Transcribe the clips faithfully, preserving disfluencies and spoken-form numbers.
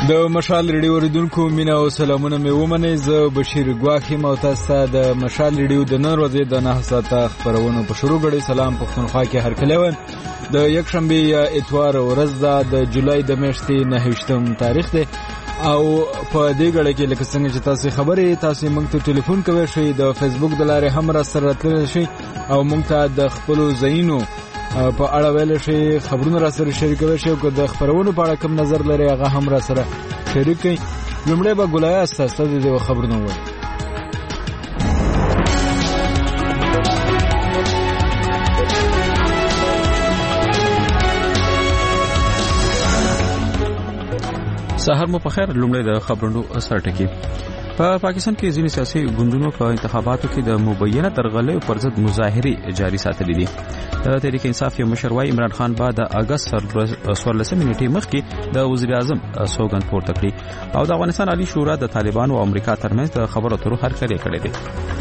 د مشال ریډیو اوریدونکو مینا او سلامونه مې ومنئ. زه بشیر ګواخ یم او تاسو ته د مشال ریډیو د نن ورځې د نهه ساعته خبرونو په شروع غړي. سلام پښتونخوا کې هر کلیون د یک شنبه یا اتوار ورځ ده د جولای د میاشتې نهه تاریخ دی او په دې غړي کې لکه څنګه چې تاسو خبرې تاسو موږ ته ټلیفون کوئ شئ د فیسبوک د لارې هم را سره تللی شئ او موږ ته د خپل ځایونو په اړه ویل شي خبرونه را سره شریکوي شي او د خبرونو په اړه کوم نظر لري هغه هم را سره شریک کړئ. لومړی به ګلای اساس ته د خبرونه وایي. سهار مو په خیر. لومړی د خبرونو سر ټکی. په پاکستان کې ځینې سیاسي ګوندونو په انتخاباتو کې د مبینه درغلۍ پر ضد مظاهرې جاري ساتلې دي. د تحریک انصاف یو مشر وايي عمران خان به د اگست څوارلسمې نیټې مخکې د وزیر اعظم سوګند پورته کړي او د افغانستان عالی شورا د طالبانو او امریکا ترمنځ د خبرو اترو هرکلی کړی دی.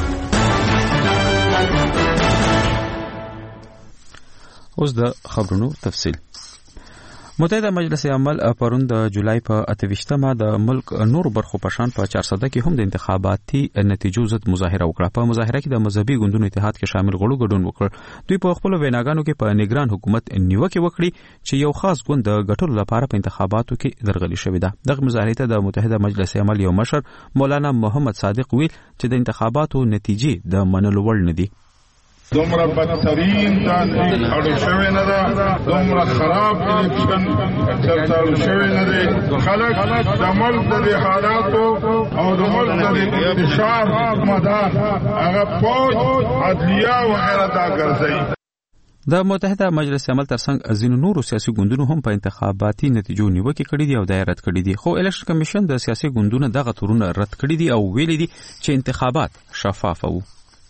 اوس د خبرونو تفصیل. متحده مجلس عمل پرون د جولای په اتهویشتمه د ملک نور برخو په شان په چارسده کې هم د انتخاباتي نتیجو ضد مظاهره وکړه. په مظاهره کې د مذهبي ګوندونو اتحاد کې شامل غړو ګډون وکړ. دوی په خپل ویناګانو کې په نگران حکومت نیوکه وکړي چې یو خاص ګوند د ګټلو لپاره په انتخاباتو کې درغلي شوې ده. دغه مظاهره ته د متحده مجلس عمل یو مشر مولانا محمد صادق ویل چې د انتخاباتو نتیجې د منلو وړ نه دي. دومره بدترین تاریخ اړو شوی نه ده، دومره خراب الیکشن چرته اړو شوی نه دی. خلک د ملک د حالاتو او د ملک د انتشار مدار هغه فوج عدلیه وغیره دا ګرځي. د متحده مجلس عمل ترڅنګ ځینو نورو سیاسي ګوندونو هم په انتخاباتي نتیجو نیوکه کړې دي او دایره رد کړې دي. خو الیکشن کمیشن د سیاسي ګوندونو دغه تورونه رد کړې دي او ویلي دي چې انتخابات شفاف وو.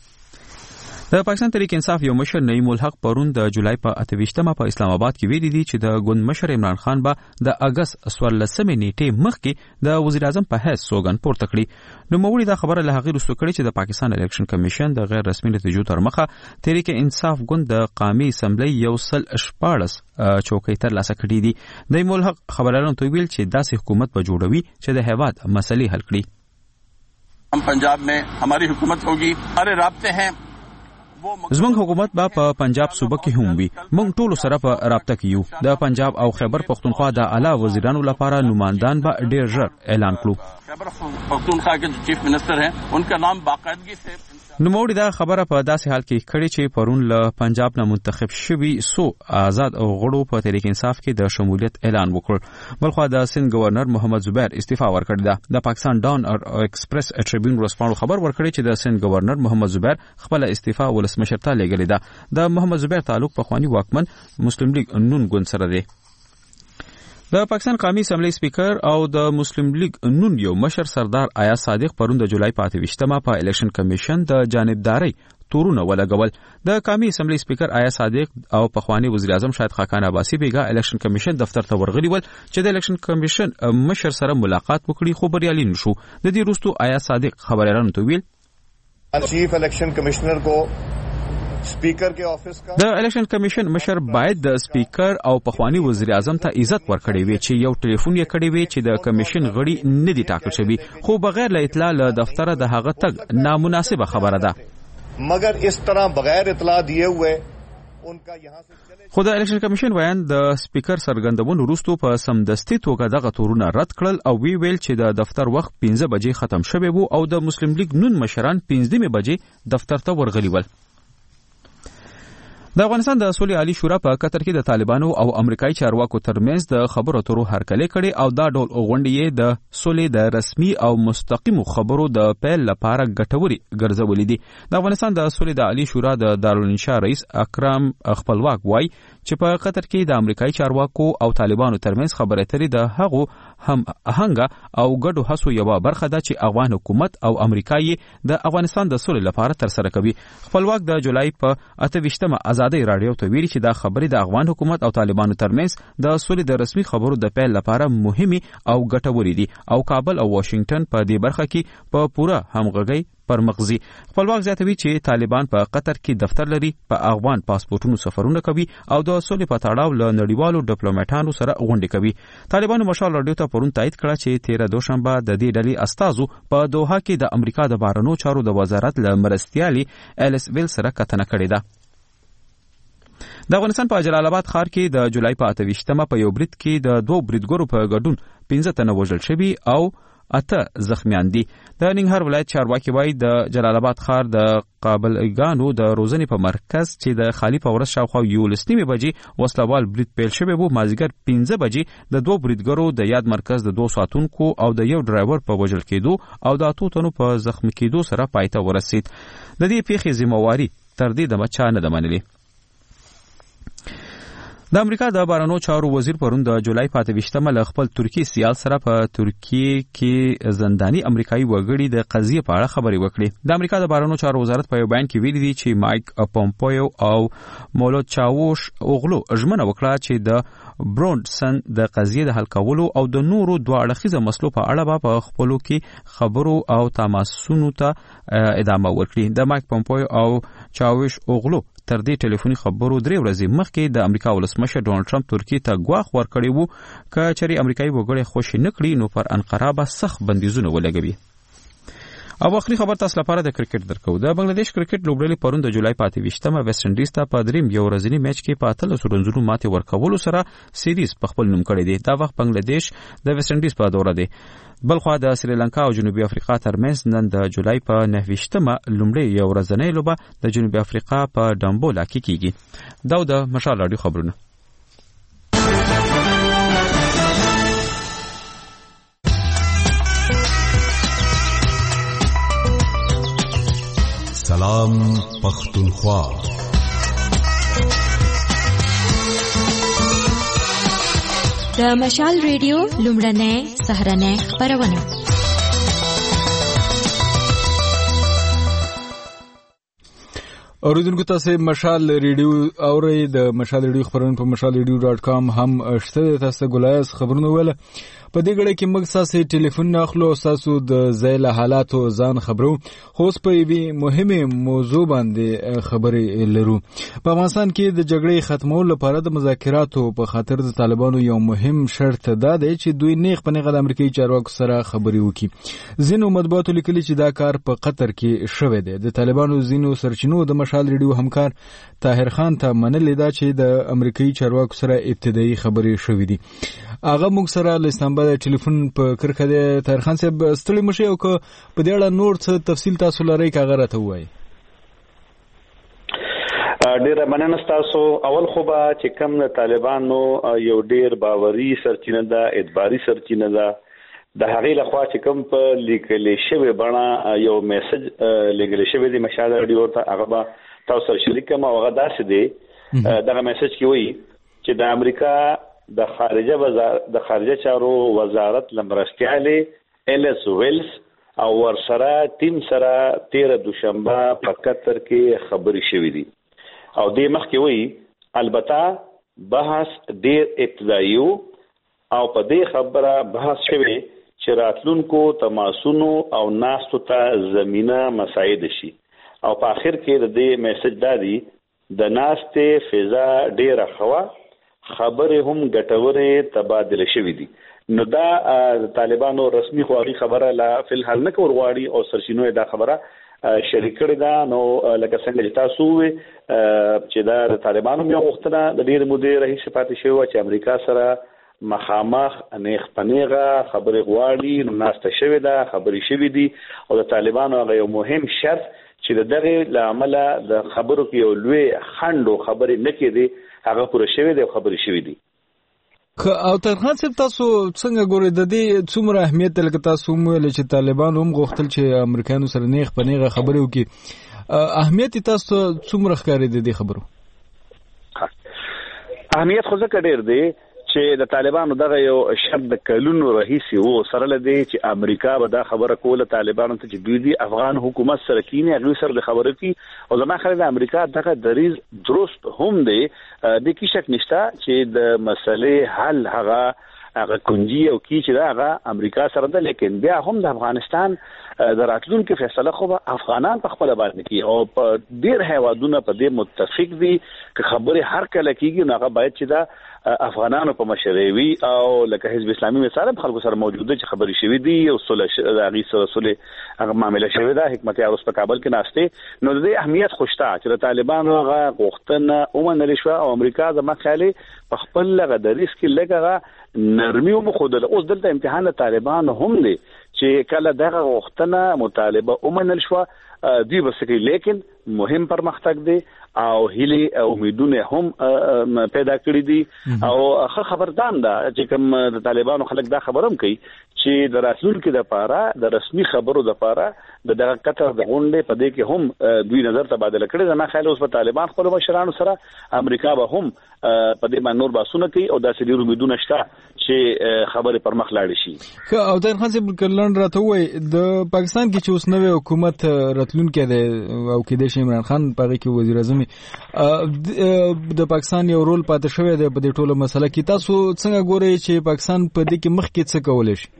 د پاکستان تحریک انصاف یو مشر نعیم الحق پرون د جولای په اتهویشتمه په اسلام آباد کې ویلي دي چې د ګوند مشر عمران خان به د اگست څوارلسمې نیټې مخکې د وزیر اعظم په حیث سوګند پورته کړي. نوموړي دا خبره له هغې وروسته کړې چې د پاکستان الیکشن کمیشن د غیر رسمي نتیجو تر مخه تحریک انصاف ګوند د قومي اسمبلی یو سل شپاړس چوکۍ ترلاسه کړي دي. نعیم الحق خبريالانو ته ویل چې داسې حکومت به جوړوي چې د هیواد مسلې حل کړي. हम पंजाब में हमारी हुकूमत होगी. अरे राब्ते हैं زمونږ حکومت به په پنجاب صوبه کې هم وي. موږ ټول سره په رابطه کې یو. د پنجاب او خیبر پختونخوا د اعلی وزیرانو لپاره نمائندان به ډیر ژر اعلان کړو. خیبر پختونخوا کې چیف منسٹر ہیں انکا نام باقاعدگی سے. نوموړي دا خبره په داسې حال کې کړې چې پرون له پنجاب نه منتخب شوي سو آزاد او غړو په تحریک انصاف کې د شمولیت اعلان وکړ. بلخوا د سند گورنر محمد زبیر استعفا ورکړه ده. د پاکستان ډان او ایکسپریس ټریبیون ورسپانو خبر ورکړي چې د سند گورنر محمد زبیر خپل استعفا ولسمشرته لېږلې ده. د محمد زبیر تعلق په خواني واکمن مسلم لیگ نون ګوند سره دی. د پاکستان قومي اسمبلی سپیکر او د مسلم لیگ نون یو مشر سردار آیا صادق پرون د جولای په اتهویشتمه په الیکشن کمیشن د جانبداري تورونه ولګول. د قومي اسمبلی سپیکر آیا صادق او پخوانی وزیر اعظم شاهد خاقان عباسی بیګا الیکشن کمیشن دفتر ته ورغلي ول چې د الیکشن کمیشن مشر سره ملاقات وکړي خو بریالي نشو. د دې وروسته آیا صادق خبريالانو ته ویل چیف الیکشن کمشنر کو سپیکر کې آفس کا د الیکشن کمیشن مشر باید د سپیکر او پخوانی وزیر اعظم ته عزت ورکړي وي چې یو ټلیفون یې کړی وي چې د کمیشن غړي نه دي ټاکل شوی خو بغیر له اطلاع له دفتر د هغه تګ نامناسبه خبره ده. مگر اس طرح بغیر اطلاع دیے ہوئے انکا یہاں سے خو د الیکشن کمیشن ویان د سپیکر سرګندون وروسته په سمدستي توګه دغه تورونه رد کړل او وی ویل چې د دفتر وخت پنځه بجې ختم شوی وو او د مسلم لیگ نون مشران پنځه بجې دفتر ته ورغلي ول. د افغانستان د سولې عالی شورا په قطر کې د طالبانو او امریکایي چارواکو ترمنځ د خبرو اترو هرکلی کړي او دا ډول غونډې د سولې د رسمي او مستقیمو خبرو د پیل لپاره ګټوري ګرځولې دي. د افغانستان د سولې د عالی شورا د دارالانشا رئیس اکرم خپلواک وایي چې په قطر کې د امریکایي چارواکو او طالبانو ترمنځ خبرې اترې د هغو هم اهنګ او ګډو هڅو یوه برخه ده چې افغان حکومت او امریکایي د افغانستان د سولې لپاره ترسره کوي. خپلواک د جولای په اتهویشتمه آزادۍ راډیو ته ویلي چې دا خبرې د افغان حکومت او طالبانو ترمنځ د سولې د رسمي خبرو د پیل لپاره مهمي او ګټورې دي او کابل او واشنگټن په دې برخه کې په پوره همغږۍ پر مغزي. خپلواک زیاتوي چې طالبان په قطر کې دفتر لري، په افغان پاسپورتونو سفرونه کوي او د سولې په تړاو له نړیوالو ډیپلوماټانو سره غونډې کوي. طالبانو مشال رادیو ته پرون تایید کړه چې تیره دوشنبه د دې ډلې استازو په دوحه کې د امریکا د بهرنیو چارو د وزارت له مرستیالي الیس ویل سره کتنه کړې ده. د افغانستان په جلال آباد ښار کې د جولای په اته ویشتمه په یو برید کې د دوه بریدګرو په ګډون پنځه تنه وژل شوي او اته زخمیان دي. د ننګرهار ولایت چارواکي وایي د جلال آباد ښار د قابلګانو د روزنې په مرکز چې د خالی په ورځ شاوخوا یولس نیمې بجې وسلوال برید پیل شوی وو. مازدیګر پنځه بجې د دوه بریدګرو د یاد مرکز د دوه ساتونکو او د یو ډرایور په وژل کېدو او د اتو تنو په زخمی کېدو سره پای ته ورسید. د دې پیښې ذمہواري تر دې دمه چا نه ده منلې. د امریکا د بهرنیو چارو وزیر پرون د جولای په اته ویشتمه له خپل ترکی سیال سره په ترکیه کې زنداني امریکایي وګړي د قضیې په اړه خبرې وکړې. د امریکا د بهرنیو چارو وزارت په یو بیان کې ویلي دي چې مایک پومپیو او مولود چاوش اوغلو ژمنه وکړه چې د برونډسن د قضیې د حل کولو او د نورو دوه اړخیزه مسلو په اړه به په خپلو کې خبرو او تماسونو ته ادامه ورکړي. د مایک پومپیو او چاوش اوغلو تر دې ټلیفوني خبرو درې ورځې مخکې د امریکا ولسمشر ډونالد ټرمپ ترکیه ته ګواښ ورکړی وو که چېرې امریکایي وګړي خوشي نه کړي نو پر انقره به سخت بندیزونه ولګوي. او اخري خبر تاسو لپاره د کرکټ درکو. د بنگلاديش کرکټ لوبډلې پرون د جولای په اته ویشتمه ویسټ انډیز ته په دریم یو ورځني میچ کې په اتلسو رنزونو ماتې ورکولو سره سیریز په خپل نوم کړی دی. دا وخت بنگلاديش د ویسټ انډیز په دوره دی. بلخوا د سریلانکا او جنوبي افریقا ترمنځ نن د جولای په نهه ویشتمه لومړی یو ورځنۍ لوبه د جنوبي افریقا په ډامبولا کې کیږي. دا د مشال رادیو خبرونه. سلام پختونخوا. د مشال ریډیو لومړنۍ سهرنۍ خبرونه. اوریدونکو تاسو مشال ریډیو اورئ. د مشال ریډیو خبرونه په مشال ریډیو ډاټ کام هم شته. تاسو ګولایز خبرونه وله په دې غړي کې موږ تاسو ټلیفون نه اخلو او تاسو د ځای حالاتو ځان خبرو. خو په یوه مهمه موضوع باندې خبرې لرو. په افغانستان کې د جګړې ختمولو لپاره د مذاکراتو په خاطر د طالبانو یو مهم شرط دا دی چې دوی نیغ په نیغه د امریکایي چارواکو سره خبرې وکړي. ځینو مطبوعاتو لیکلي چې دا کار په قطر کې شوی دی. د طالبانو ځینو سرچینو د مشال ریډیو همکار طاهر خان ته منلې ده چې د امریکایي چارواکو سره ابتدایي خبرې شوې دي. هغه موږ سره له اسلامباد ټلیفون په کرکه دی. طاهر خان صاحب ستړي مشي او که په دې اړه نور څه تفصیل تاسو لرئ که هغه راته ووایي. ډیره مننه تاسو. اول خو به چې کوم د طالبانو یو ډیر باوري سرچینه ده، اعتباري سرچینه ده، د هغې لخوا چې کوم په لیکلې شوې بڼه یو میسج لیکل شوی دی مشال رادیو ته، هغه به تاسو سره شریک کوم. او هغه داسې دی، دغه میسج کې وایي چې د امریکا د خارجه وزارت د خارجه چارو وزارت لمرستیالي الیس ویلز او ورسره ټیم سره تیره دوشنبه په قطر کې خبرې شوې دي. او دې مخکې وایي البته بحث ډیر ابتدایي او په دې خبره بحث شوی چې راتلونکو تماسونو او ناستو ته زمينه مساعد شي. او په اخر کې د دې میسج دادي د ناستې فضا ډیره خوا خبرې هم ګټورې تبادله شوې دي. نو دا طالبانو رسمي خو هغه خبره لا فلحال نه کور غواړي او سرچینو دا خبره شریک کړی دا. نو لکه څنګه چې تاسو چې دا طالبانو یو وختونه د ډېر مودې رئیس پاتې شوی چې امریکا سره مخامخ انیخ پنیغه خبرې غواړي. نو ناسته شوې ده، خبرې شوې دي. او د طالبانو هغه یو مهم شرط چې دغه لامل د خبرو کې یو لوی خندو خبرې نه کېدي هغه پوره شوی دی او خبرې شوی دی. او طاهر خان صاحب تاسو څنګه ګورئ د دې څومره اهمیت لکه تاسو هم ویل چې طالبان هم غوښتل چې امریکایانو سره نیغ په نیغه خبرې وکړي، اهمیت تاسو څومره ښکاري د دې خبرو؟ اهمیت خو ځکه ډېر دی چې د طالبانو دغه یو شرط د کلونو راهیسې وو سره لدی چې امریکا به دا خبره کوله طالبانو ته چې دوی دی افغان حکومت سره کینی هغوی سره د خبرې کوي. او زما خیال د امریکا دغه دریځ درست هم دی. د کې شک نشته چې د مسلې حل هغه هغه کنجي او کی چې دا هغه امریکا سره ده، لیکن بیا هم د افغانستان د راتلونکو فیصله خو افغانان په خپل باندې کوي او په ډیر هیوادونو په دې متفق دي چې خبره هر کله کیږي نو هغه باید چې دا افغانانو په مشروي او لکه حزب اسلامي مثال خلکو سره موجوده چې خبري شوې دي او صلح د غي سره صلح هغه معاملې شوې ده. حکمت یاروس په کابل کې ناشته نو د اهمیت خوشته چې طالبانو هغه غوښتنه ومنل شو او امریکا د مخالي په خپل لغه د ریسک لګه نرمي او مخودله. اوس دلته امتحان طالبان هم دی چې کله دغه غوښتنه مطالبه ومنل شو دی وسکی، لیکن مهم پرمختګ دی او هلي امیدونه هم پیدا کړی دي او خبردان ده چې کوم د طالبانو خلک دا خبرم کوي چې د راتلونکو د پاره د رسمي خبرو د پاره د دغه قطر د غونډې په دې کې هم دوی نظر تبادله کړي. زما خیال اوس په طالبان خپل مشرانو سره امریکا به هم په دې باندې نور باسونه کوي او داسې ډیر امیدونه شته چې خبره پر مخ لاړ شي. او طاهر خان صاحب کلن راته وای د پاکستان کې چې اوس نوې حکومت راتلونکې ده او کې د عمران خان په کې وزیر اعظم د پاکستان یو رول پاتې شوی دی په دې ټوله مسله کې، تاسو څنګه ګورئ چې پاکستان په دې کې مخکې څه کولای شي؟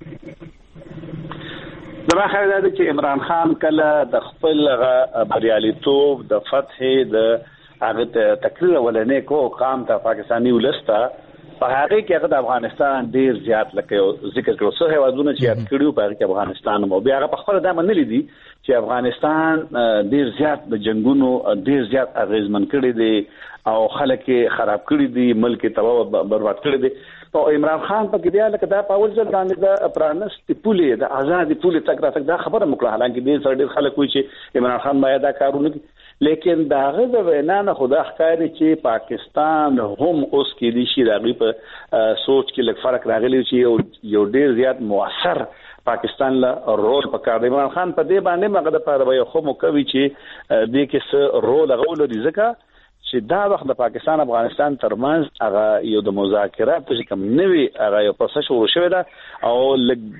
زما خیال دی چې عمران خان کله د خپل بریالیتوب د فتح د هغه تقریر ولنې کو قام ته پاکستاني ولسته په هغه کې هغه د افغانستان ډیر زیات لکه ذکر کړو څه هیوادونه چې یاد کړیو په هغه کې افغانستان مو بیا هغه په خپل د منلې دي چې افغانستان ډیر زیات د جنگونو ډیر زیات اغیزمن کړی دی او خلک خراب کړی دي، ملک تباہ برباد کړی دی. او عمران خان په کې بیا لکه دا په اول ځل باندې د پرانست پولې د آزادي پولې تک را تک دا خبره مکړه، حالانکه دې سره ډیر خلک وایي چې عمران خان باید دا کارونه کوي، لیکن داغه د وینا نه خدا ښکاري چې پاکستان هم اوس کې دي شي راغلي په سوچ کې لږ فرق راغلی چې یو ډیر زیات موثر پاکستان له رول په کار دی. عمران خان په دې باندې مګه د پاره یو خو مکوي چې دې کې څه رول غوړو دي ځکه چې دا وخت د پاکستان افغانستان ترمنځ هغه یو د مذاکرات چې کوم نوي هغه یو پروسس شروع شوی دا او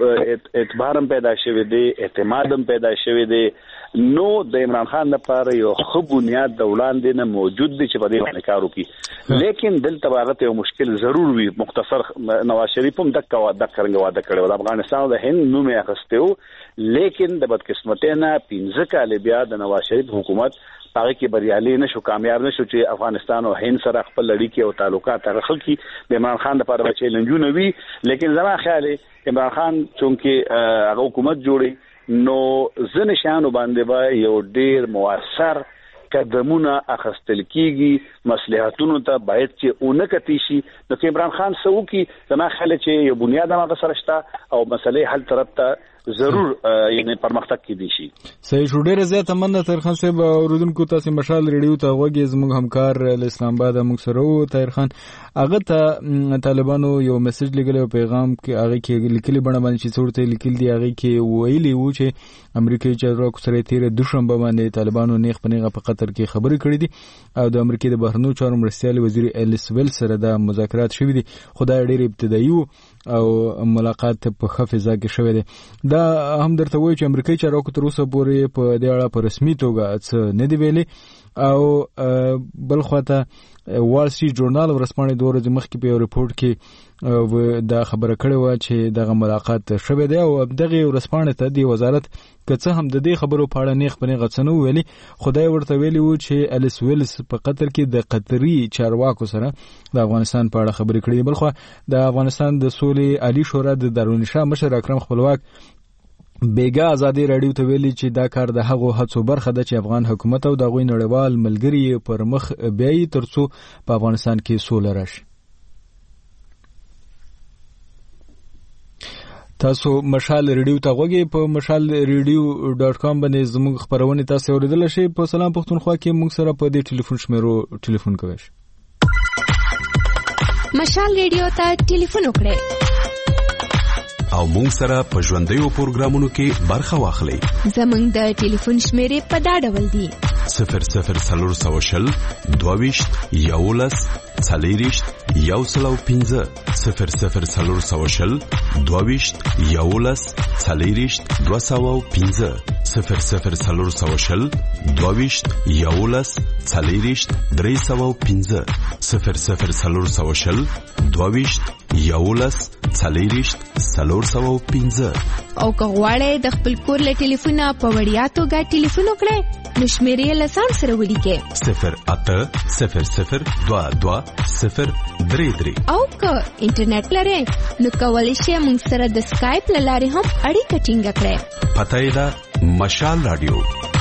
اعتبار هم پیدا شوی دی، اعتماد هم پیدا شوی دی، نو د عمران خان لپاره یو ښه بنیاد د وړاندې نه موجود دی چې په دې باندې کار وکړي. لیکن دلته هغه یو مشکل ضرور وي. مختصر نواز شریف هم دک واده کړنګ واده کړو د افغانستان د هند نوم یې اخستو، لیکن د بدقسمتۍ نه پنځه کال بیا د نواز شریف حکومت هغه کې بریالي نشو، کامیاب نشو چې افغانستان او هند سره خپل اړیکې او تعلقات هغه خلکي د عمران خان لپاره به چیلنجونه وي. لیکن زما خیال عمران خان چونکه هغه حکومت جوړي نو ځنه شانو باندې به یو ډیر موثر قدمونه اخستل کیږي، مصلحتونو ته باید چې اونکتی شي. نو چې عمران خان سو کی زما خیال چې یو بنیاد هغه سره شته او مسلې حل طرف ته ضرور یعنی پرمختګ کې دي شي. صحیح شو. ډیره زیاته مننه طاهر خان صاحب. اوریدونکو تاسو مشال ریډیو ته وګورئ، زموږ همکار له اسلام آباد موږ سره وو طاهر خان. هغه ته طالبانو یو میسج لګلی او پیغام کې هغه کې لیکلي بڼه باندې چې څورته لیکل دی هغه کې ویلي وو چې امریکایي چارواکو سره تیر دوشنبه باندې طالبانو نیغ پنیغه په قطر کې خبرې کړې دي او د امریکا د بهرنیو چارو مرستیال وزیر الیس ویل سره د مذاکرات شوې دي. خدای ډېر ابتدایي او ملاقات په خفضه کې شوې ده. دا هم درته وایي چې امریکایي چارواکو تر اوسه پورې په دې اړه په رسمي توګه څه نه دی ویلي او بل خواته وال سټریټ ژورنال ورسپانې دوه ورځې مخکې په یو ریپورت کې دا خبره کړې وه چې دغه ملاقات شوی دی او دغه ورسپانې ته د وزارت که څه هم د دې خبرو په اړه نیغ په نیغه څه نه ویلي، خدای ورته ویلي وو چې الیس ویلز په قطر کې د قطري چارواکو سره د افغانستان په اړه خبرې کړې. بلخوا د افغانستان د سولې عالی شورا د دارالانشا مشر اکرم خپلواک بیګا ازادي رادیو ته ویلي چې دا کار د هغو هڅو برخه ده چې افغان حکومت او د غوي نړیوال ملګری پر مخ بیاي ترڅو په افغانستان کې سوله راشي. تاسو مشال ریډیو ته غوږی په مشال ریډیو ډاٹ کام باندې زموږ خبرونه تاسو اوریدل شئ. په سلام پښتونخوا کې موږ سره په دې ټلیفون شمیرو ټلیفون کوئ. مشال ریډیو ته ټلیفون وکړئ او مونږ سره په ژوندیو پروګرامونو کې برخه واخلئ. زمونږ د ټلیفون شمیرې په دا ډول دي: صفر صفر څلور سوه شل دوه ویشت یولس څلېرویشت یو سل او پنځه صفر صفر څلور سوه شل دوهویشت یولس څلېرویشت دوه سوه او پنځه صفر صفر څلور سوه شل دوهویشت یولس څلېرویشت درې سوه او پنځه صفر صفر څلور سوه شل دوهویشت یولس څلېرویشت څلور سوه او پنځه. او که غواړئ د خپل کور له ټلیفونه په وړیا توګه ټلیفون وکړئ نو شمیرې یې له ځان سره ولیکئ صفر اته صفر صفر دوه دوه صفر درې درې. او که انټرنیټ لرئ نو کولی شئ موږ سره د سکایپ له لارې هم اړیکه ټینګه کړئ. پته یې ده مشال رادیو.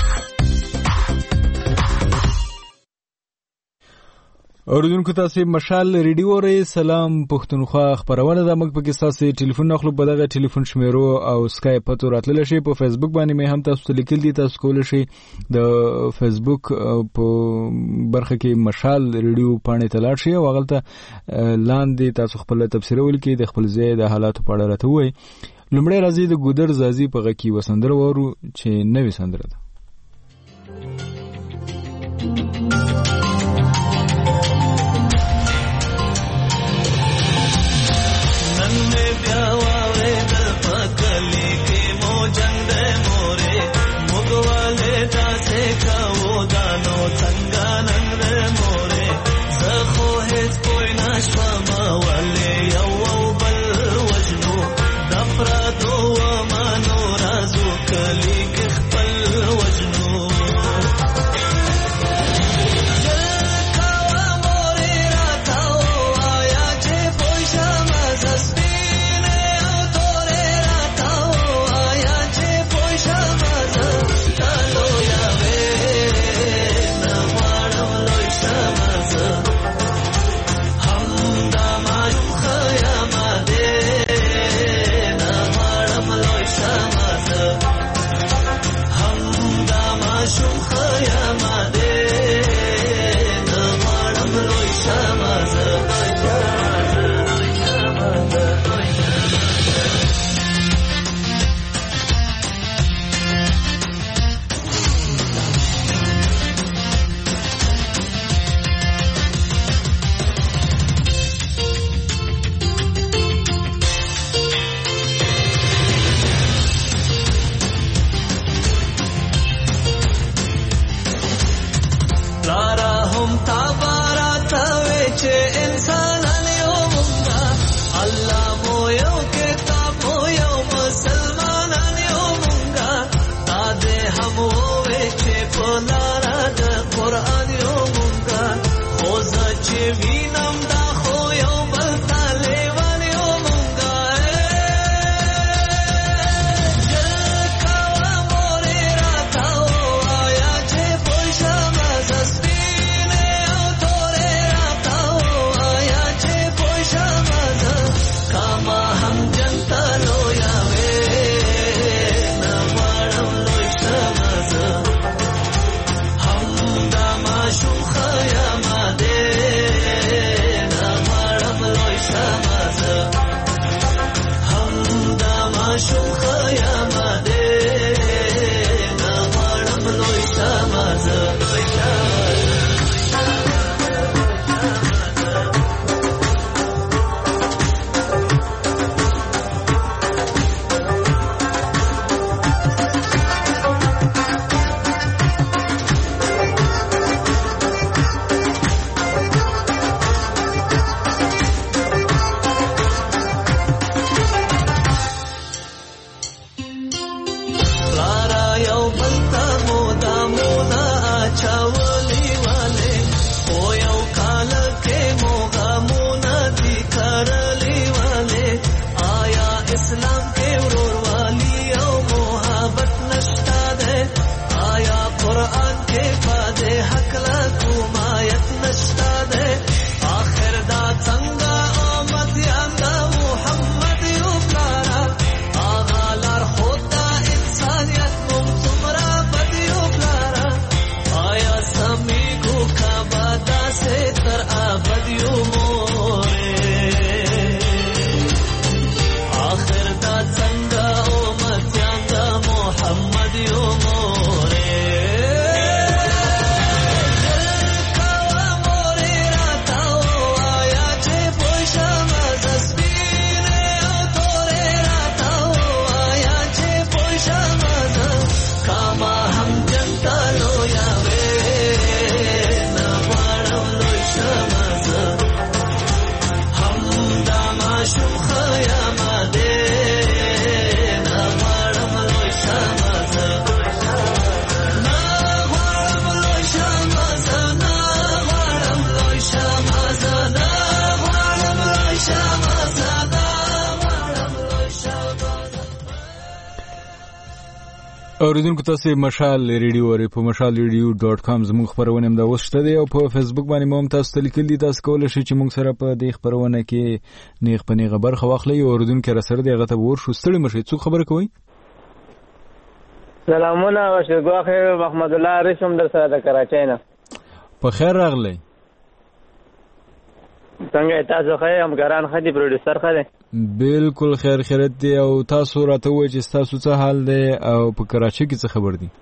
اوریدونکو تاسو مشال ریډیو ری سلام پښتونخوا خبرونه د مګ پکې تاسو ټلیفون نخلو په دغه ټلیفون شمیرو او سکایپ پتو راتلل شي. په فیسبوک باندې مې هم تاسو لیکل دي، تاسو کول شي د فیسبوک په برخه کې مشال ریډیو باندې تلاړ شي او غلطه لاندې تاسو خپل تفسیر ولیکئ د خپل ځای د حالاتو په اړه راته وایي. لومړی راځي د ګودر زازي په غکی وسندره ورو چې نوې سندره ده. اوریدونکو تاسو مشال ریډیو اورئ په مشال ریډیو ډاټ کام زموږ خبرونه هم دا اوس شته دی او په فیسبوک باندې مو هم تاسو ته لیکلي تاسو کولی شئ چې موږ سره په دې خبرونه کې نیغ په نیغه برخه واخلئ. اوریدونکو را سره دی هغه ته ورشو ستړي مشئ. څوک خبره کوي؟ سلامونه وشګوا خیر محمد الله رسوم در سره د کراچۍ نه. په خیر راغلی. څنګه تاسو خیر همکاران خدي پروډوسر خدي؟ بالکل خیر خیرت دی. او تاسو راته وایئ چې تاسو څه حال دی او په کراچۍ کې څه خبر دی؟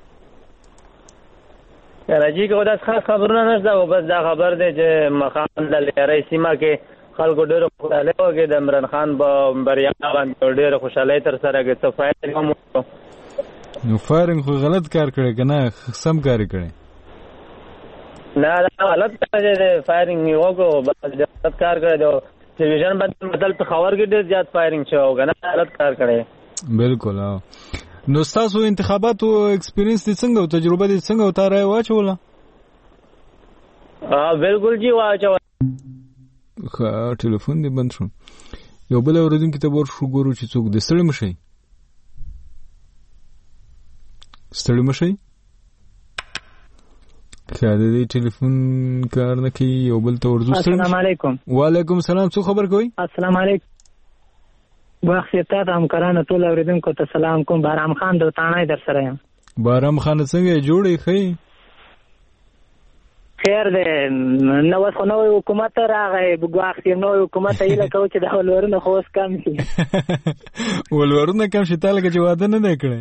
کراچۍ کې داس خاص خبرونه نشته او بس دا خبر دی چې مقام د لری سیمه کې خلکو ډېر خوشاله وګړي د عمران خان په بریا باندې ډېر خوشاله تر سره کې صفایت کوم. نو فایرنګ خو غلط کار کړی کنه سم کار کړی؟ نه دا غلط کار دی. فایرنګ یو کو بس غلط کار کړی دی. ټلویزیون باندې بدل په خبر کې ډېر زیات فایرنګ شو کنه غلط کار کړی. بالکل. نو تاسو انتخاباتو ایکسپیرینس دې څنګه او تجربه دې څنګه او تا راي واچوله؟ ها بالکل جی واچوله. خا ټلیفون دې بند شو. یو بل اوریدونکو ته ورشو ګورو چې څوک دې ستړي مشي. ستړي مشي؟ خاله دې ټلیفون کار نه کوي. یو بل ته ورځو. السلام علیکم. وعلیکم السلام. څو خبر کوي؟ السلام علیکم. واخیتا ته همکارانو ټول اوریدونکو ته سلام کوم. بارام خان د تانای در سره یم. بارام خان څنګه جوړې خې؟ خیر دی. نو اوس نو حکومت راغی بګواخ نو حکومت یې لکه چې د ولورونو خو اوس کم شي. ولورونو کم شي تاله کې واده نه کړي.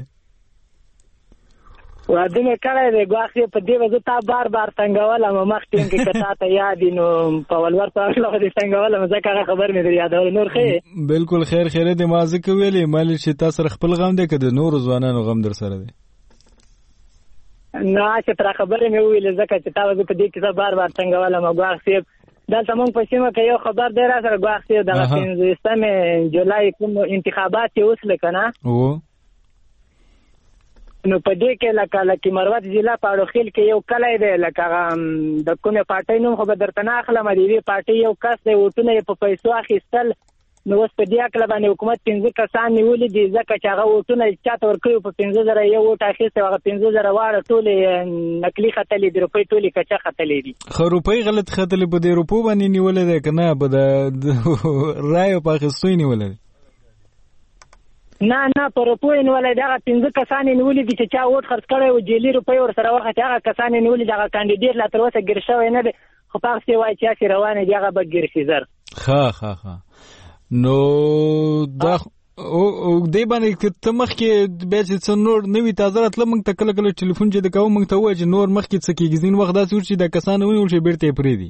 واده مې کړی دی ګواخې په دې وجه تا بار بار څنګهولم مخکې کې کتا ته یاد نو په ولور په اړه دې څنګهولم ځکه خبر مې در یادول. نور خې بالکل خیر خیر دې ما ځکه ویلې مال چې تاسو خپل غم دې کده نور ځوانانو غم در سره دی. نه چې تر خبرې مې ویلې ځکه چې تاسو په دې کې بار بار څنګهولم ګواخې دلته موږ په سیمه کې یو خبر دی را سره ګواخې د پنځوستمې جولای کوم انتخابات یې اوس لکنه او نو په دې کې لکه لکه مروت ضلع پاړوخیل کې یو کلی دی لکه د کومې پارټۍ نوم خو به درته نه اخلم. د دې پارټۍ یو کس دی ووټونه یې په پیسو اخیستل. نو اوس په دې اکله باندې حکومت پنځه کسان نیولي دي ځکه چې هغه ووټونه چاته ورکړي په پنځه زره یو ووټ اخیستی هغه پنځه زره واړه ټولې نقلي ختلې دي روپۍ ټولې کچه ختلې دي. خو روپۍ غلط ختلې په دې روپو باندې نیولې دی که نه په د رایو په اخیستو یې نیولې دی؟ نه نه په روپو یې نیولې دی. هغه پنځه کسان یې نیولي دي چې چا ووټ خرڅ کړی و جیلي روپۍ ورسره واخېستې هغه کسان یې نیولي دي. هغه کاندیډیټ لا تر اوسه ګیر شوی نه دی خو په هغسې وایي چې هسې روانې دي هغه به ګیر شي زر. ښه ښه ښه. نو دا دې باندې که ته مخکې بیا چې څه نور نوي تازه راتله موږ ته کله کله ټلیفون چې د کوو موږ ته ووایه چې نور مخکې څه کېږي ځینې وخت داسې وشي چې دا کسان ونیول شي بېرته یې پرېږدي.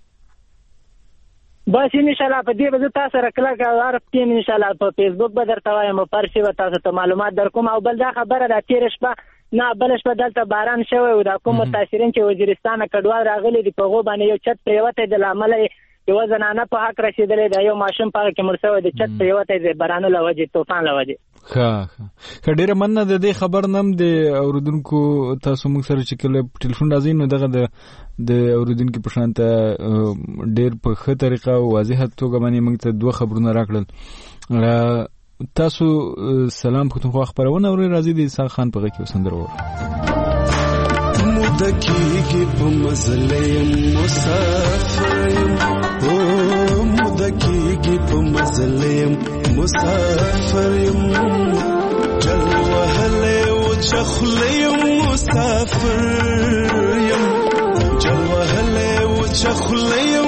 بس انشاءالله په دې به زه تاسو سره کلکه عرف کیم انشاءالله په فیسبوک به درته وایم او پر شي به تاسو ته معلومات در کوم. او بل دا خبره ده تېره شپه نه بله شپه دلته باران شوی و دا کوم متاثرین چې وزیرستانه کډوال راغلي دي په هغو باندې یو چت پرېوتی د له امله یوه زنانه په حق رسېدلی ده یو ماشوم په هغه کې مړ شوی د چت پرېوتی د بارانو له وجې طوفان له وجې. ښه ښه ښه ډېره مننه د دې خبر نه هم د اورېدونکو تاسو موږ سره چې کله ټلیفون راځي نو دغه د د اورېدونکي په شان ته ډېر په ښه طریقه او واضحه توګه باندې موږ ته دوه خبرونه راکړل. تاسو سلام پښتونخوا خپرونه اورئ. راځي د اسحاق خان په غږ کې یو سندره واورو. موده کېږي په مزله یم مسافر یم او موده کېږي په مزله یم مسافر یم جل وهلی و چخله یم مسافر یم جل وهلی و چخله یم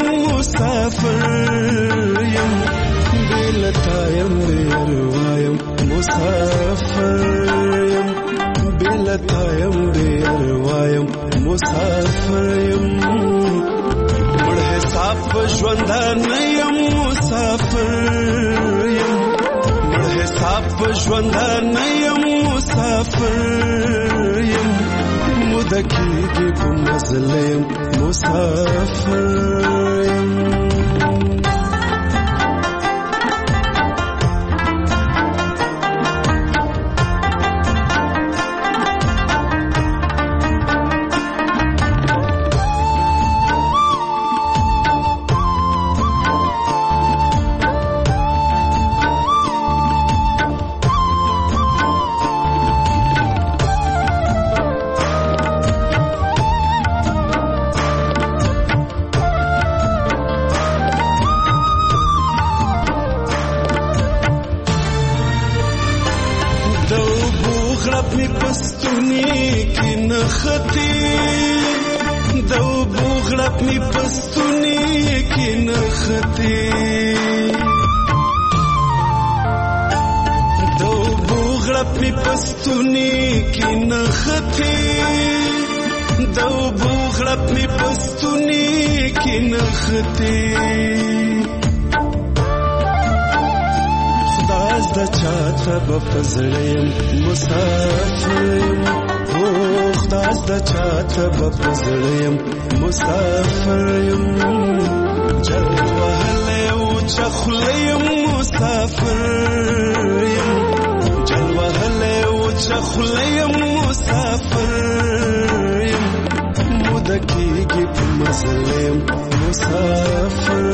مسافر یم بېلتا یم بېروا یم مسافر یم بېلتا یم بېروا یم مسافر یم مړ حساب په ژوندانه یم مسافر یم مړ حساب په ژوندانه یم مسافر یم موده کېږي په مزله یم مسافر یم. کې نختی دو بوغړپ می پستونی کې نختی دو بوغړپ می پستونی کې نختی دو بوغړپ می پستونی کې نختی خداز د چاته بپزړم مسافر او خداز د چاته بپزړم مسافر یم جل وهله او چخلیم مسافر یم جل وهله او چخلیم مسافر یم مدکیږي په مزلم مسافر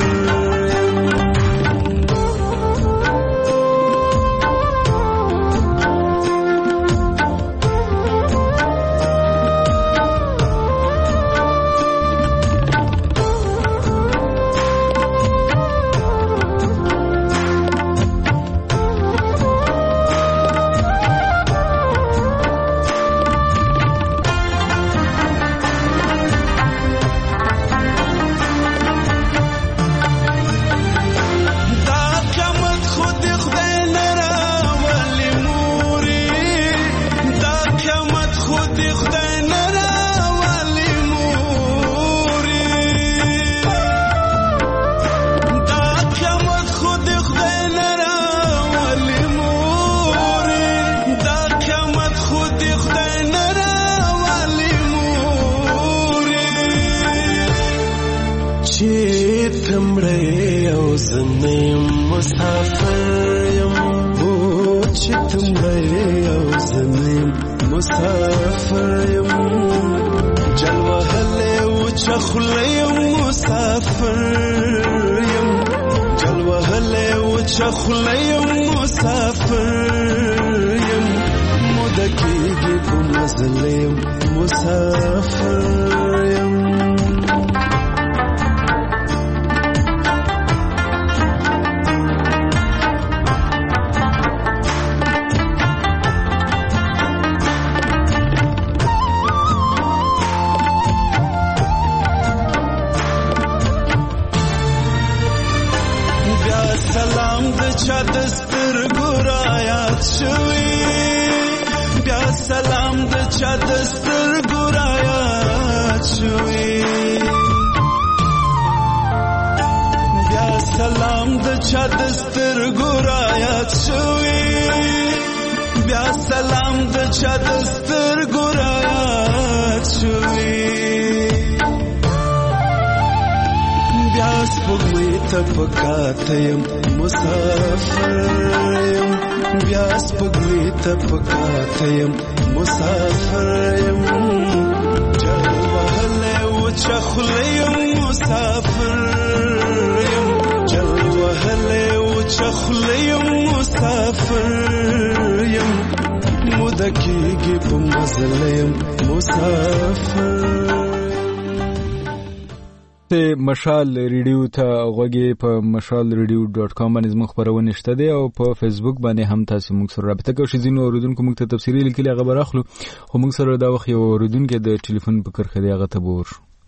مشال ریډیو ته غوږی په مشال ریډیو ډاټ کام باندې زموږ خبرونه شته دي او په فیسبوک باندې هم تاسو موږ سره رابطه کوئ. ځینو اوریدونکو موږ ته تفصیلي لیکلي هغه براخلو خو موږ سره دا وخت یو اوریدونکو د ټلیفون په کرخه دی هغه ته بور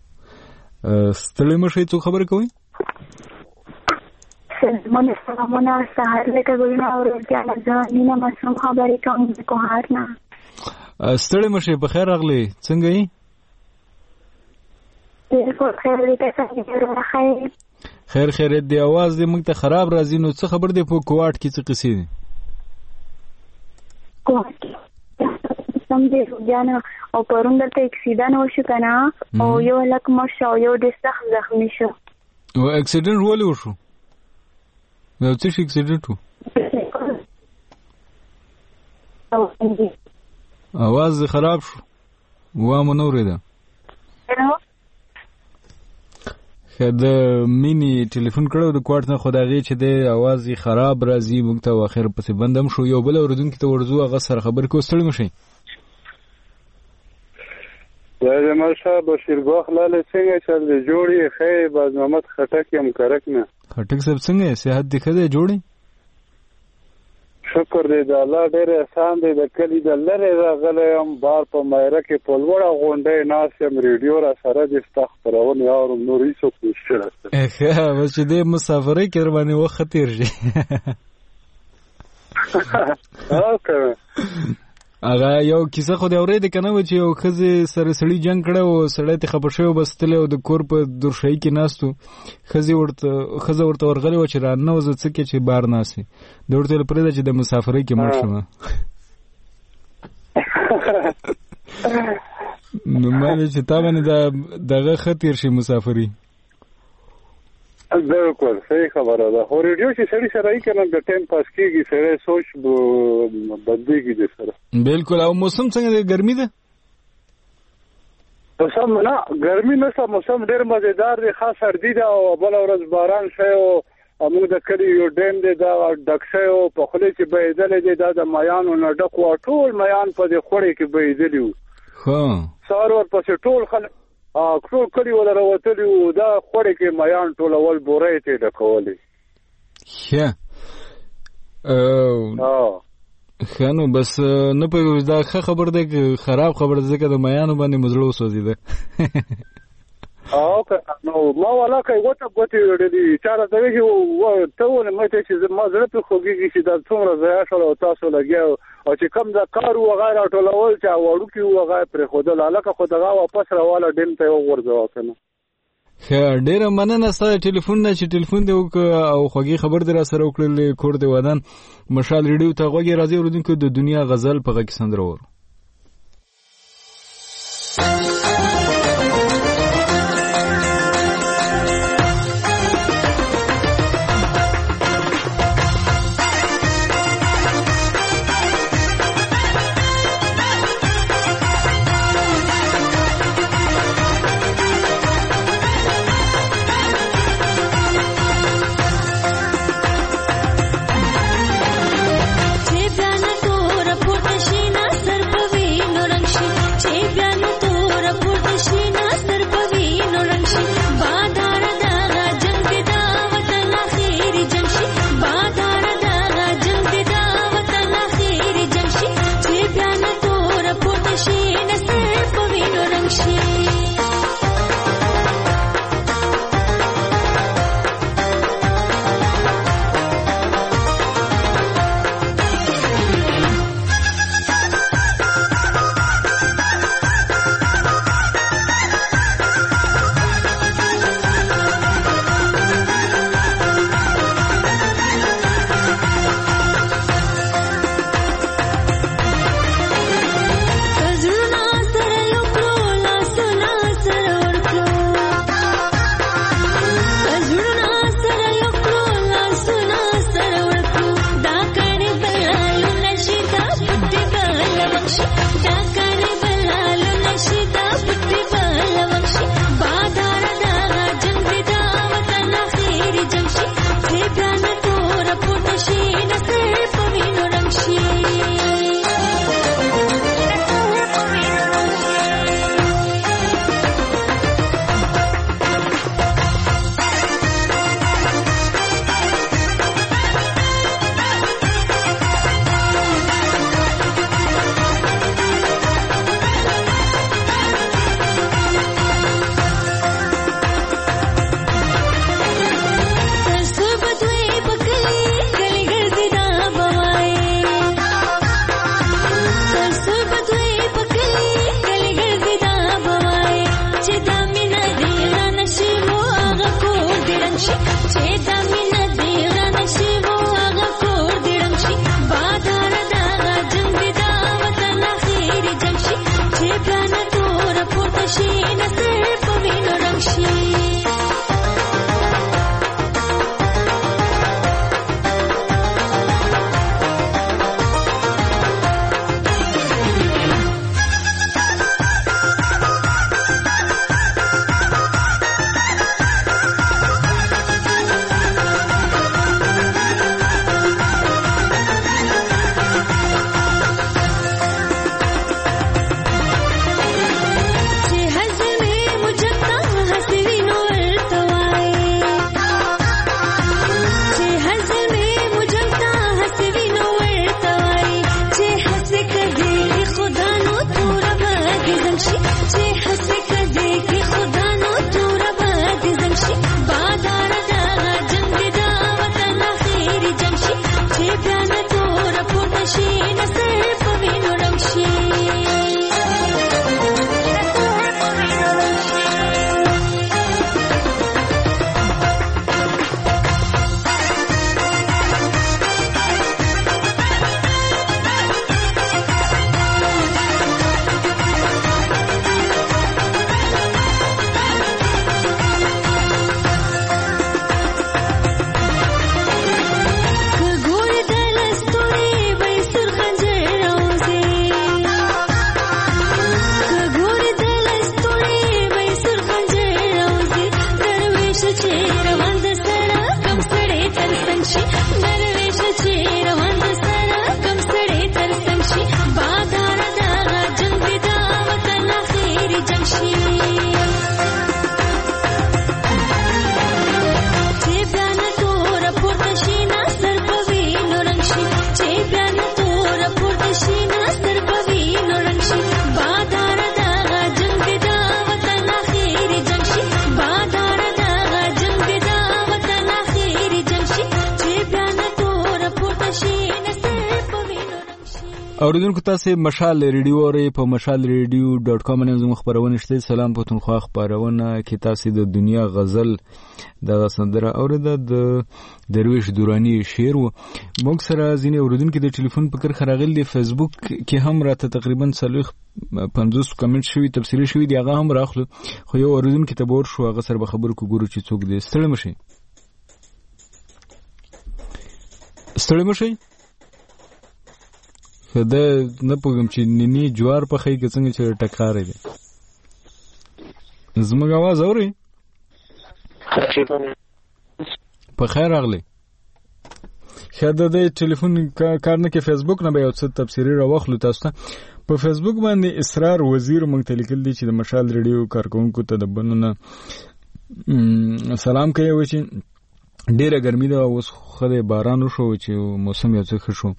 ستړي مشه څو خبر کوي سلمان سلامونه سهار لکه ګلونه اورځه نه مسوم خبرې کوم کو هارنا ستړي مشه په خیر راغلی څنګه یې خیر خیرت دی आवाज دې موږ ته خراب راځي نو څه خبر دی په کوټ کې څه قصې دي کوټ سم دې جانا او پرون دلته اکسیډنټ وشو کنه او یو لک مش او یو د سخت زخمی شو او اکسیډنټ ولې وشو نو څه شي اکسیډنټ وو आवाज خراب شو و مو نو ورده د مینی ټلیفون کړو د کوارت نه خدایي چې د आवाज خراب راځي موږ ته واخر پسې بندم شو یو بل اوردونکو ته ورزو هغه سره خبر کو ستړي مشي دا زموږ شاه بشیر ګوخلاله څنګه چې د جوړي خې باز محمد خټک یم کرک نه خټک صاحب څنګه صحت دې خده جوړي شکر دې د الله ډېر احسان دی. د کلي د لرې راغلی یم، بار په مایره کې په لوړه غونډۍ ناست یم، ریډیو را سره دې ستا خپرونې اورم، نور هېڅوک نشته راسره. ښه بس چې دې مسافرۍ کې در باندې وخت ښه تېر شي. هغه یو کیسه خو دې اورېدې که نه وه چې یو ښځې سره سړي جنګ کړی و، سړی ترې خفه شوی و، بس تللی و د کور په دورشایي کې ناست و، ښځې ورته ښځه ورته ورغلې وه چې راننوځه څه کې چې بار ناست وي. ده ورته ویل پرېږده چې د مسافرۍ کې مړ شمه. نو ما ویل چې تا باندې دغه ښه تېر شي مسافري. بالکل صحیح خبره ده. خو ریډیو چې سړي سره ای کنه د ټایم پاس کېږي، سړی سوچ بدلېږي د سره. بالکل. او موسم څنګه دی؟ ګرمي ده؟ موسم نه ګرمي نشته، موسم ډېر مزېدار دی، ښه سردي ده او بله ورځ باران شوی و. موږ د کلي یو ډیم دی دا ډک شوی و، په خولې چې بهېدلی دی دا د میانو نه ډک و، ټول میان په دې خوړې کې بهېدلي وو. سهار ورپسې ټول خلک ټول کلي وله راوتلي وو، دا خوړې کې میان ټولول، بورۍ ته یې ډکولې. ښه ښه نو بس نه پوهېږم دا ښه خبر دی که خراب خبر دی؟ ځکه د میانو باندې مو زړه وسوځېده. او که نو ما ولاکه غوټه غوټې وړلي چا راته وایي ته ولې ما ته چې ما زړه پرې خوږېږي چې دا څومره ضایع شول او تاسو لګیا او چې کوم دا کار و هغه راټولول چې وړوکي و هغه پرېښودل، هلکه خو دغه واپس راواله ډیم ته یې وغورځوه که نه. ښه ډېره مننه ستا د ټلیفون نه چې ټلیفون دې وکړه او خوږې خبر دې را سره وکړلې. کور دې ودان. مشال ریډیو ته غوږ یې راځي اورېدونکو د دنیا غزل په غږ کې سندره وورو. हंसवी اوریدونکو تاسو مشال ریډیو اورئ په مشال ریډیو ډاټ کام باندې زموږ خبرونه شته. سلام پښتونخوا خبرونه کې تاسو د دنیا غزل د سندره اوریده د درویش دورانی شعر و. موږ سره ځینې اوریدونکو د ټلیفون په کر خراغل دی فیسبوک کې هم راته تقریبا څلوېښت پنځوس کمنټ شوي تفصیلي شوي دی هغه هم راخلو خو یو اوریدونکو ته بور شو هغه سره به خبرو کو ګورو چې څوک دی. ستړي مشي ستړي مشي خدا نه پوهم چې نینی جوار په خې کې څنګه چې ټکارې دي. زموږ आवाज اوري په خیر راغلی. خدا د ټلیفون کار نه کې فیسبوک نه به یو څه تفسیری راوخلو تاسو ته. په فیسبوک باندې اسرار وزیر مونږ ته لیکل دي چې د مشال ریډیو کارکونکو ته د بنونه سلام کوي و چې ډیره ګرمي ده اوس خو باران وشو چې موسم یو څه ښه شو.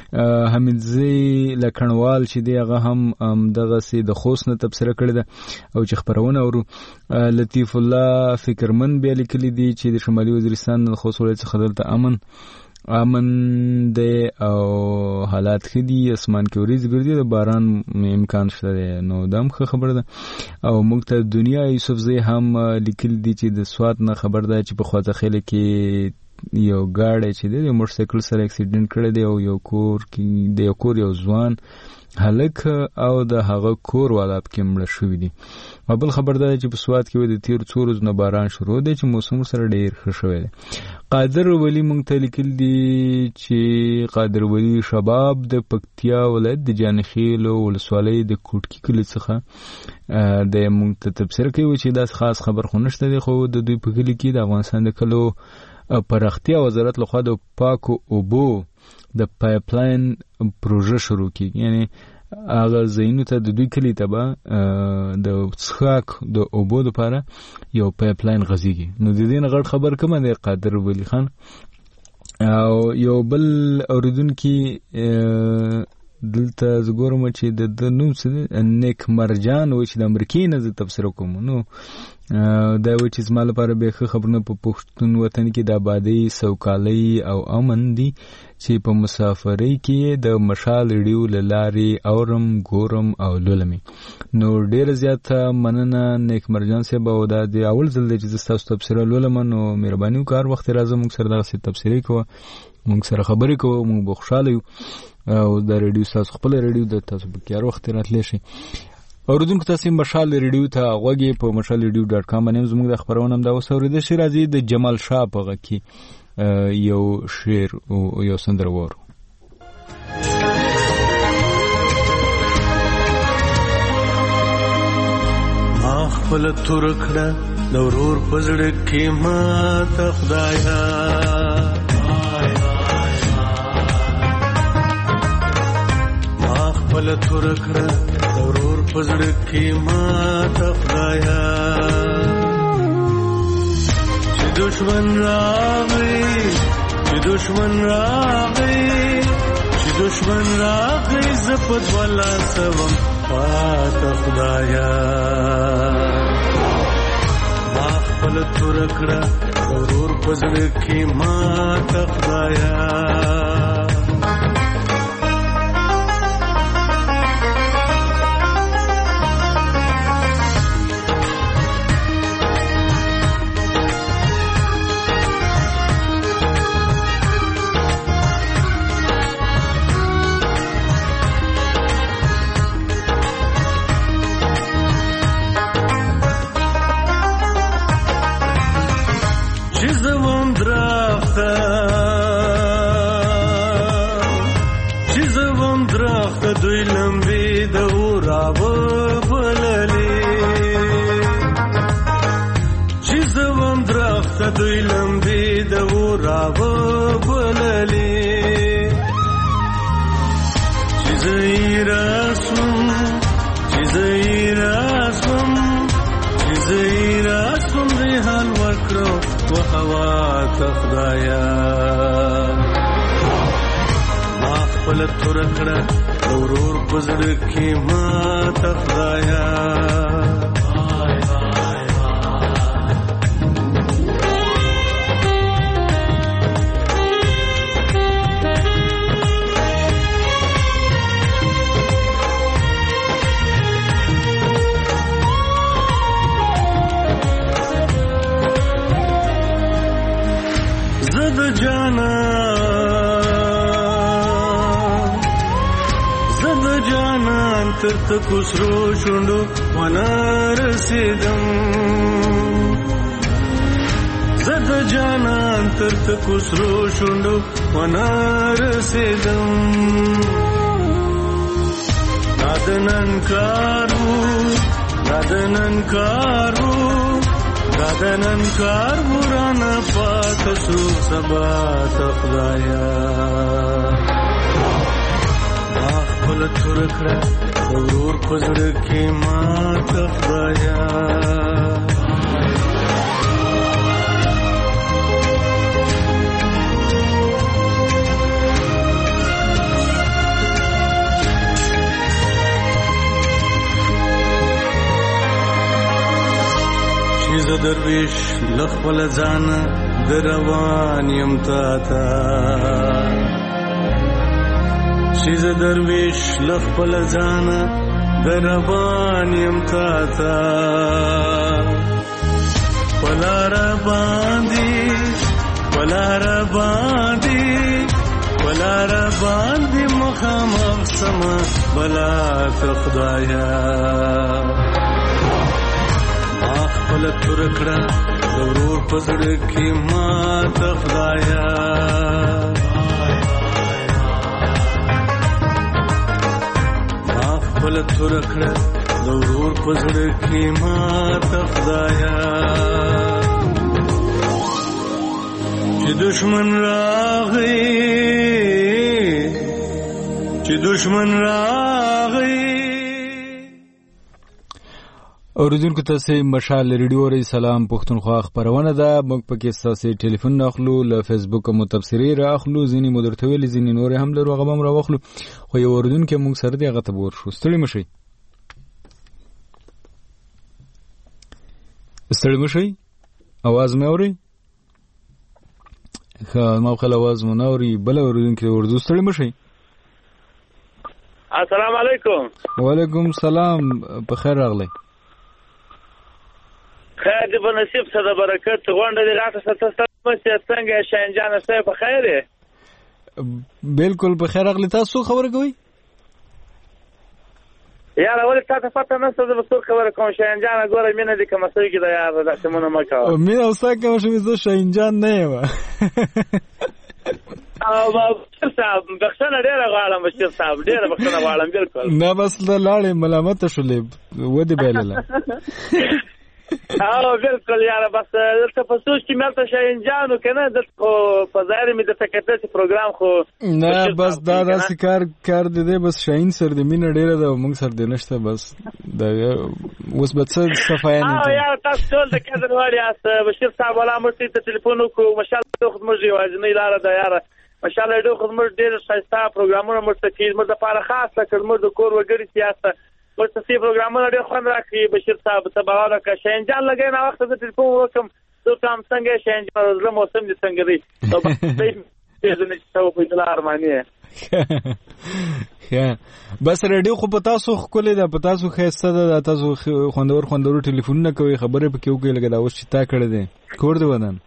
حمیدزی لکڼوال چې دی هغه هم دغسې د خوست نه تبصره کړې ده او چې خپرونه اورو. لطیف الله فکرمن بیا لیکلی دي چې د شمالي وزیرستان د خوست ولایت څخه دلته امن امن دی او حالات ښه دي اسمان کې وریځې ګرځي د باران امکان شته دی نو دا هم ښه خبره ده. او موږ ته دنیا یوسفزی هم لیکل دي چې د سوات نه خبر ده چې په خواځخیله کې یو ګاډی چې دی د موټرسایکل سره اکسیډنټ کړی دی او یو کور کې د یو کور یو ځوان هلک او د هغه کور والا پکې مړه شوي دي. او بل خبر ده چې په سوات کې د تیر څو ورځو نه باران شروع دی چې موسم سره ډېر ښه شوی دی. قادر ولی مونږ ته لیکل دي چې قادر ولی شباب د پکتیا ولایت د جانخیل ولسوالۍ د کوټکی کلي څخه د مونږ ته تبصره کوي چې دا خاص خبر خو نشته دی خو د دوی په کلي کې د افغانستان د کلو پراختیا وزارت لخوا د پاکو اوبو د پایپ لاین پروژه شروع کیږي. یعنی هغه ځایونو ته د دوی کلي ته به د څښاک د اوبو لپاره یو پایپ لاین غځېږي. نو د دې نه غټ خبر کومه دی قادر ولی خان. او یو بل اوریدونکي دلته زه ګورم چې د ده نوم څه دی نیک مرجان و چې د امریکې نه زه تبصره کوم. نو دا و چې زما لپاره بیا ښه خبرونه په پښتون وطن کې د آبادۍ سوکالۍ او امن دي چې په مسافرۍ کې د مشال ریډیو له لارې اورم ګورم او لولم. نو ډېره زیاته مننه نیک مرجان صاحب. او دا د اول ځل دی چې زه ستاسو تبصره لولم. نو مهرباني وکړه هر وخت راځه موږ سره دغسې تبصرې کوه موږ سره خبرې کوه موږ به خوشحاله یو. او دا ریډیو ستاسو خپله ریډیو ده تاسو پکې هر وخت راتلی شئ. اوریدونکو تاسو مشال ریډیو ته غوږی په مشال ریډیو ډاټ کام باندې زموږ د خبرونه هم دا اوس اورېدل شي. راځي د جمال شاه په غږ کې یو شعر او یو سندره وورو. ما خپل تور کړه د ورور په زړه کې ما ته خدایا ما خپل تور کړه د ورور په زړه کې ما ته خدایا چې دشمن راغی چې دشمن راغی چې دشمن راغی زه په دوه لاسه وم پاته خدایا ما خپل تور کړه د ورور په زړه کې ما ته خدایا دوی لمبي د وراو بللي چې زیراسم چې زیراسم چې زیراسم ریحان وکړو و هوا ته خدایا ما خپل تور کړه ورور په زړه کې ما ته خدایا تر تکو سرو شونډو ونه رسېدم زه د جانان تر تکو سرو شونډو ونه رسېدم دا د نن کار وو دا د نن کار وو دا د نن کار وو رانه پاته شو سبا ته خدایا ما خپله توره کړه د ورور په زړه کې ماته خدایا زه درویش له خپله ځانه د روان یم تا ته چې زه درویش له خپله ځانه د روان یم تا ته په لاره باندې په لاره باندې په لاره باندې مخامخ سمه بلا ته خدایا خپله توره کړه د ورور په زړه کې ماته خدایا ما خپله توره کړه د ورور په زړه کې ماته خدایا چې دشمن راغی چې دشمن راغی اوریدونکو تاسو مشال ریډیو ری سلام پښتونخوا خبرونه ده موږ پکې تاسو ټلیفون اخلو له فیسبوک مو تبصری را اخلو ځینی مدرته ویل ځینی نور هم لرو هغه هم را واخلو خو یو اوریدونکو موږ سره دی هغه ته ور شو ستړي مشي ستړي مشي आवाज مې اوري خا ما خپل आवाज مو نوري بل اوریدونکو ورزو ستړي مشي السلام علیکم وعلیکم السلام په خیر راغلی خیر دی په نصیب سره برکت غونډه دی راته ستاسو څنګه څنګه شاهنجان سره په خیر دی بالکل په خیر اغلی تاسو خبر کوي یاره ولې تاسو پته نه ستاسو په خبره کوم شاهنجان ګوره مینه دي کوم څه کې دا یار دا سمونه ما کاوه مینه اوسه کوم چې زه شاهنجان نه یم او بشیر صاحب بخښنه ډیره غواړم بشیر صاحب ډیره بخښنه غواړم بالکل نه بس لاړې ملامت شولې ودی بایلله او بالکل یاره بس دلته په سوچ کې ملته شاهنجانو که نه دلته خو په ظاهر مې درته کتل چې پروګرام خو نه بس دا داسې کار کار دی دی بس شاهین سر د مینه ډېره ده او موږ سر دی نشته بس دا اوس به څه صفایه نه او یاره تاسو ټول د قدر وړ یاست بشیر صاحب والا موږ ته تلیفون وکړو ماشاءالله خو زموږ یوازینۍ لاره ده یاره ماشاءالله ډېر خو زموږ ډېر ښایسته پروګرامونه موږ ته کوي زموږ دپاره خاصه که زموږ د کور وګړي چې یاست موږ ته سي پروګرامونه ډېر خوند راکړي بشیر صاحب ته به وکړه شاهنجان لګی نه وخته زه ټلیفون وکړم زه ته هم څنګه یې شاهنجان زړه موسم دې څنګه دی بس ریډیو خو په تاسو ښکلې ده په تاسو ښایسته ده تاسو خوندور خوندور ټلیفونونه کوئ خبرې پکې وکړئ لکه دا اوس چې تا کړی دی کور دی ودان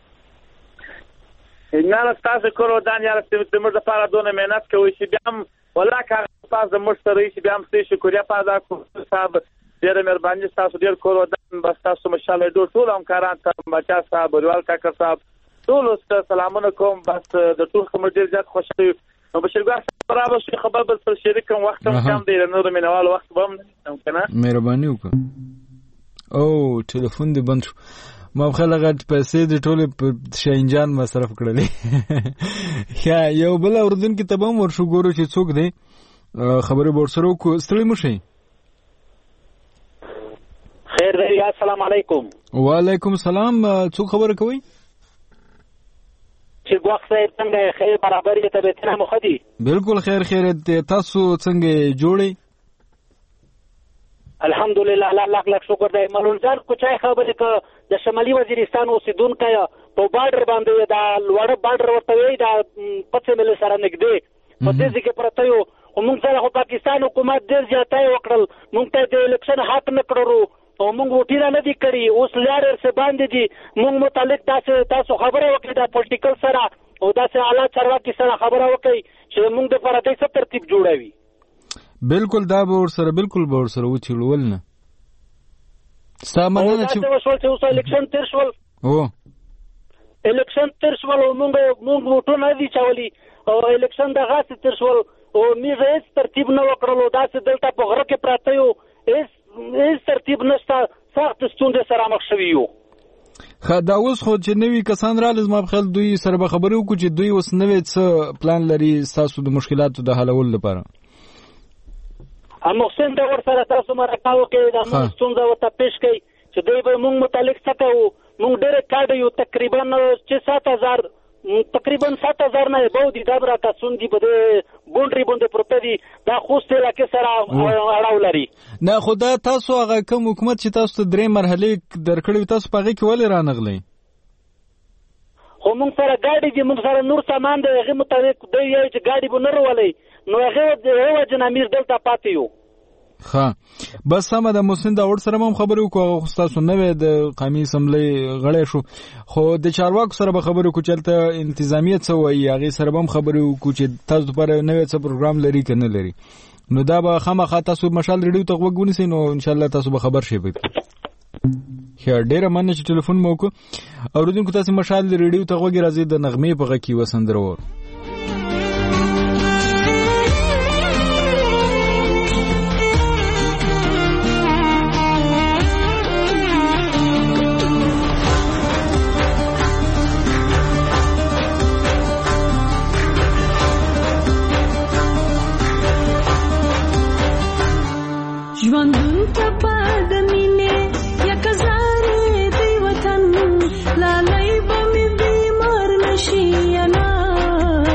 نه تاسو کور ودان یاره زموږ دپاره دونه محنت کوئ چې بیا هم والله که پاس زموږ سره یې چې بیا هم ستاسو شکریه په ادا کوو صاحب ډېره مهرباني ستاسو ډېر کور ودان بس تاسو ماشاءالله ډېر ټول همکاران ته بچا صاحب بریوال کاکړ صاحب ټولو ته سلامونه کوم بس د ټول خبر ډېر زیات خوشحاله یو نو بشیرګاه برابر شي خبر بل سره شریک کوم وخت هم کم دی نور مینوال وخت به هم نه کنه مهرباني وکړه او ټلیفون دی بند شو ما خپل غټ پیسې د ټوله شاهنجان مصرف کړلې یا یو بل اردن کې تبم ورشو ګورو چې څوک دی خبره ورسره کو ستړي مشي خیر دی السلام علیکم وعلیکم السلام څوک خبره کوي چې وخت یې څنګه خیر برابر دي ته به مو خدي بالکل خیر خیر تاسو څنګه جوړي الحمدلله الله لک شکر دی ملونځان کوچای خبره ک د شمالي وزیرستان اوسیدونکو په بارډر باندې دا لوړ بارډر ورته وی دا پڅه مل سره نګدي په دې ځکه پرته یو موږ سره پاکستان حکومت ډیر زیاتای وکړل موږ ته د الیکشن حق نه کړو او موږ وټیرا نه دي کړی اوس لارې سره باندې دي موږ متعلق تاسو تاسو خبره وکړه د پولیټیکل سره او تاسو اعلی چارواکي سره خبره وکړي چې موږ د فراتې څه ترتیب جوړوي بالکل دا به ورسره بالکل به ورسره وچېړول نه ستا مننه چې وشول چې اوس الیکشن تیر شول او الیکشن تیر شول او موږ موږ وټونه دي چولي او الیکشن د غاڅ تیر شول او میږه هیڅ ترتیب نه وکړلو داسې دلته په غره کې پراته یو هیڅ هیڅ ترتیب نشته سخت ستونزې سره مخ شوي یو خا دا اوس خو چې نوي کسان رالي زما په خیال دوی سره به خبرې وکړو چې دوی اوس نوې څه پلان لري ستاسو د مشکلاتو د حلولو لپاره محسن دا ورسره تاسو مرکه وکړئ دا موږ ستونزه ورته پیش کړئ چې دوی به موږ متعلق څه کوو موږ ډېرې کاډ یو تقریبا چې سات هزار تقریبا سات هزار نه به دي دا راته سوندي په دې بونډري باندې پروت دي دا خوست علاقې سره اړه لري نه خدا تاسو هغه کوم حکومت چې تاسو ته درې مرحلې درکړې تاسو په هغه کې ولې رانغلې خو موږ سره ګاډي دي موږ سره نور سامان دی هغه مطابق دوی یې چې ګاډي به نه ولې نو هغه هغه جنامیر دلته پاتې یو ها بس سمه د محسن داوود سره هم خبرې وکړو خو تاسو نوې د قومي اسمبلی غړی شو خو د چارواکو سره به خبرې وکړو چې هلته انتظامیه څه وایي هغې سره به هم خبرې وکړو چې تاسو لپاره نوې څه پروګرام لري که نه لري نو دا به خامخا تاسو مشال ریډیو ته غوږ ونیسئ نو انشاءالله تاسو به خبر شئ ښه ډېره مننه چې ټلیفون مو وکړو اورېدونکو تاسې مشال ریډیو ته غوږ راځئ د نغمې په غږ کې یوه سندره واورو ژوندون ته پاد مینه یک زارې دی وطن لالی به مې بیمار نشي انا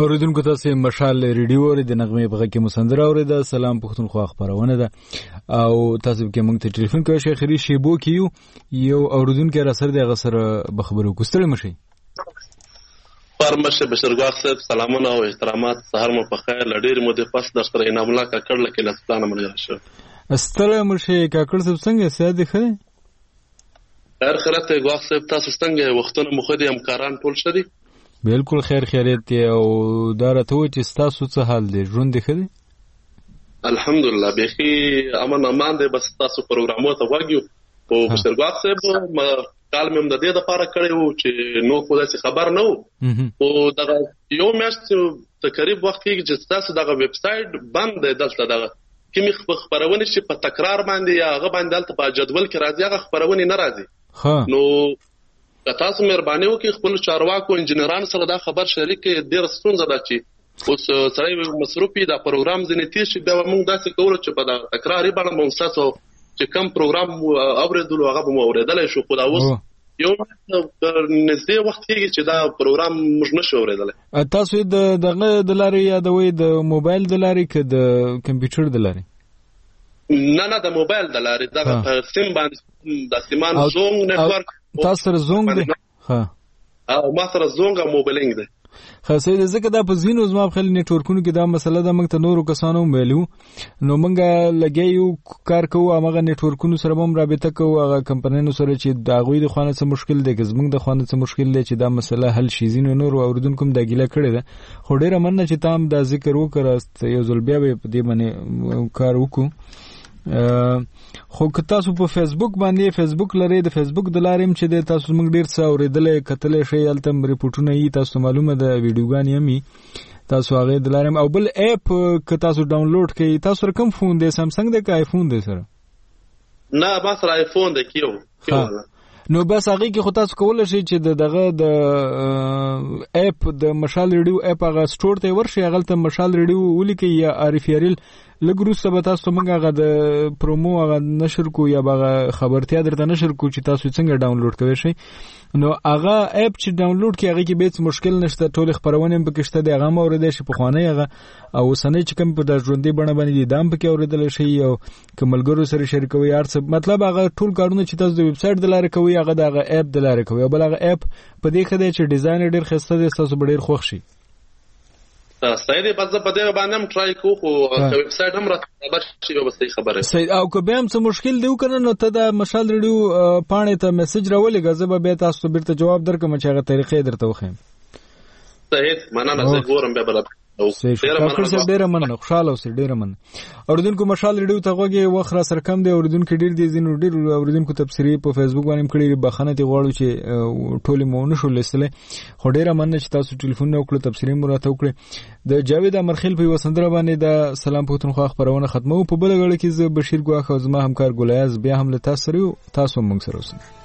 اوریدونکو تاسو مشال ریډیو ور د نغمه په کې مسندره اوریدا. سلام پښتونخوا خبرونه ده او تاسو کې موږ ته ټلیفون کوئ شیخ خری شیبو کیو یو اوریدونکو را سره د غسر بخبرو کوستل مشي پرمشه بشرګاه صاحب سلامونه او احترامات. سهار مو په خیر لډیر مو د پاس در سره انعام الله کا کړل کې لسپانه ملګری شو. استله مشه کا کړ څه څنګه ساده خره خیر خیرته ګواه صاحب تاسو څنګه وختونه مخ دې همکاران ټول شدي؟ بالکل خیر خیریت دی او دا راته و چې تاسو څه حال دی ژوند دی خدي؟ الحمدلله بخي امن امان دی. بس تاسو پروګرامو ته واګیو او بشرګاه صاحب ما کال مې د دې لپاره کړو چې نو خو داسې خبر نه وو او دا یو میاشت تقریبا وخت کې چې تاسو دغه ویب سټ بند دی دلته دغه کوم خبرونه چې په تکرار باندې یا هغه باندې دلته په جدول کې راځي هغه خبرونه نه راځي. نو تاسو مهرباني وکړئ خپل چارواکو انجنیرانو سره دا خبر شریک ډیر ستونزه ده چې اوس سړی مصروفي دا پروګرام ځنې تیر شي بیا موږ داسې کوو چې په دا تکراري باندې مو تاسو چې کوم پروګرام اوریدلو هغه به مو اوریدلی شو خو دا اوس یو نږدې وخت کېږي چې دا پروګرام موږ نشو اوریدلی. تاسو د دغه د لارې یادوئ د موبایل د لارې که د کمپیوټر د لارې؟ نه نه د موبایل د لارې دغه په سیم باندې د سیمان زونګ نیټورک تاسو سره زونګ دی؟ ها او ما سره زونګ او موبایلینګ دی. خاصه د زکه دا په زینو زما په خل نیټورکونو کې دا مسله ده موږ ته نورو کسانو ویلو نو موږ لګیو کار کوو هغه نیټورکونو سره هم رابطه کوو هغه کمپنیانو سره چې دا غوي د خوانه څه مشکل دی که زموږ د خوانه څه مشکل دی چې دا مسله حل شي. زینو نور اوریدونکو هم دا ګیله کړې ده خو ډیره مننه چې تام دا ذکر وکړاست یو ځل بیا به په دې باندې کار وکړو. خو که تاسو په فیسبوک باندې فیسبوک لرئ د فیسبوک د لارې هم چې تاسو موږ ډیر څه اورېدلې کتلې شئ هلته هم ریپورټونه یي تاسو معلومه ده ویډیوګانې هم یي تاسو هغې د لارې هم او بل اپ که تاسو ډاونلوډ کړئ. تاسو سره کوم فون دی سامسنګ دی که آیفون دی سره؟ نه ما سره آیفون دی کیو نو بس هغې کې خو تاسو کولی شئ چې د دغه د اپ د مشال ریډیو اپ هغه سټور ته ورشئ هغلته مشال ریډیو ولیکئ یا عارف یاریل لږ وروسته به تاسو موږ هغه د پرومو هغه نشر کو یا به هغه خبرتیا درته نشر کو چې تاسو څنګه ډاونلوډ کوئ شئ. نو هغه اپ چې ډاونلوډ کړئ هغې کې به هېڅ مشکل نشته ټولې خپرونې هم پکې شته دي هغه هم اورېدی شي پخوانی هغه او اوسنۍ چې کوم په دا ژوندۍ بڼه باندې دي دا هم پکې اورېدلی شئ او که ملګرو سره شریکوئ هر څه مطلب هغه ټول کارونه چې تاسو د ویب سایټ د لارې کوئ هغه د هغه اپ د لارې کوئ او بل هغه اپ په دې ښه دی چې ډیزاین یې ډېر ښایسته دی ستاسو به ډېر خوښ شي. صحیح دی بس په دې باندې هم ټرای کوو خو ویب سایټ هم راته خبر شي به صحیح خبره صحیح او که بیا هم څه مشکل دی وکړه نو ته د مشال ریډیو پاڼې ته میسج راولېږه زه به بیا تاسو ته بیرته جواب درکړم چې هغه طریقې درته وښیم. صحیح مننه زه ګورم بیا به ډیره مننه خوشاله اوسئ ډیره مننه. اوریدونکو مشال ریډیو ته غوږ وخت را سره کم دی اوریدونکو ډیر دي ځینو ډیر اوریدونکو تبصرې په فیسبوک باندې هم کړي بخښنه دې غواړو چې ټولې مو ونه شو لوستلی خو ډیره مننه چې تاسو ټلیفونونه وکړو تبصرې مو راته وکړې. د جاوید امرخیل په یوه سندره باندې د سلام پښتونخوا خپرونه ختموو په بله غاړه کې زه بشیر ګواښ او زما همکار ګل ایاز بیا هم له تاسو سره یو تاسو هم موږ سره اوسئ.